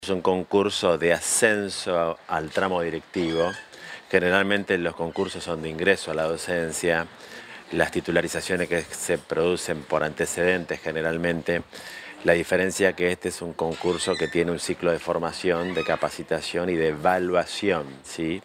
Es un concurso de ascenso al tramo directivo. Generalmente los concursos son de ingreso a la docencia. Las titularizaciones que se producen por antecedentes generalmente. La diferencia es que este es un concurso que tiene un ciclo de formación, de capacitación y de evaluación, ¿sí?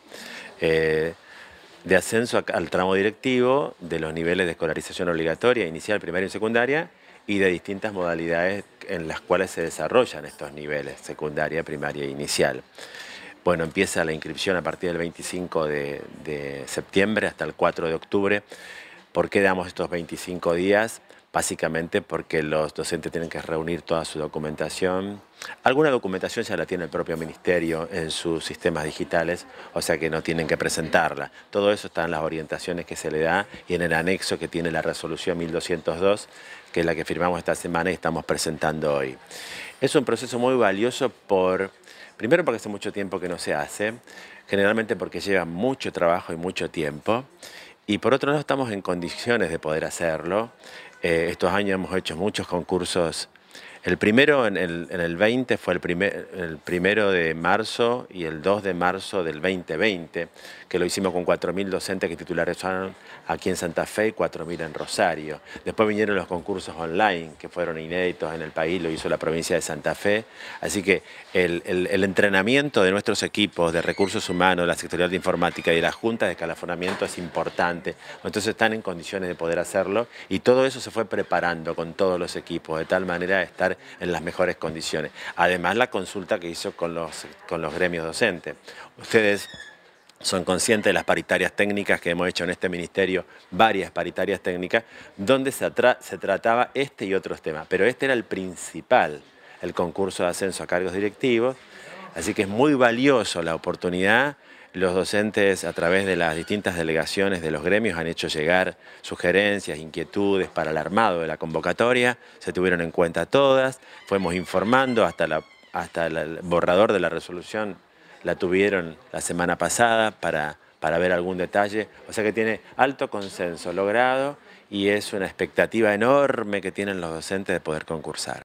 De ascenso al tramo directivo, de los niveles de escolarización obligatoria, inicial, primaria y secundaria, y de distintas modalidades en las cuales se desarrollan estos niveles, secundaria, primaria e inicial. Bueno, empieza la inscripción a partir del 25 de septiembre hasta el 4 de octubre. ¿Por qué damos estos 25 días? Básicamente porque los docentes tienen que reunir toda su documentación. Alguna documentación ya la tiene el propio ministerio en sus sistemas digitales, o sea que no tienen que presentarla. Todo eso está en las orientaciones que se le da y en el anexo que tiene la resolución 1202, que es la que firmamos esta semana y estamos presentando hoy. Es un proceso muy valioso primero porque hace mucho tiempo que no se hace, generalmente porque lleva mucho trabajo y mucho tiempo, y por otro lado estamos en condiciones de poder hacerlo. Estos años hemos hecho muchos concursos. El primero en el 20 fue el primero de marzo y el 2 de marzo del 2020, que lo hicimos con 4.000 docentes que titularizaron aquí en Santa Fe y 4.000 en Rosario. Después vinieron los concursos online, que fueron inéditos en el país, lo hizo la provincia de Santa Fe. Así que el entrenamiento de nuestros equipos de recursos humanos, la Secretaría de Informática y la Junta de Escalafonamiento es importante. Entonces están en condiciones de poder hacerlo y todo eso se fue preparando con todos los equipos, de tal manera de estar en las mejores condiciones. Además, la consulta que hizo con los gremios docentes. Ustedes son conscientes de las paritarias técnicas que hemos hecho en este ministerio, varias paritarias técnicas, donde se trataba este y otros temas. Pero este era el principal, el concurso de ascenso a cargos directivos. Así que es muy valioso la oportunidad. Los docentes, a través de las distintas delegaciones de los gremios, han hecho llegar sugerencias, inquietudes para el armado de la convocatoria. Se tuvieron en cuenta todas. Fuimos informando hasta el borrador de la resolución. La tuvieron la semana pasada para ver algún detalle. O sea que tiene alto consenso logrado y es una expectativa enorme que tienen los docentes de poder concursar.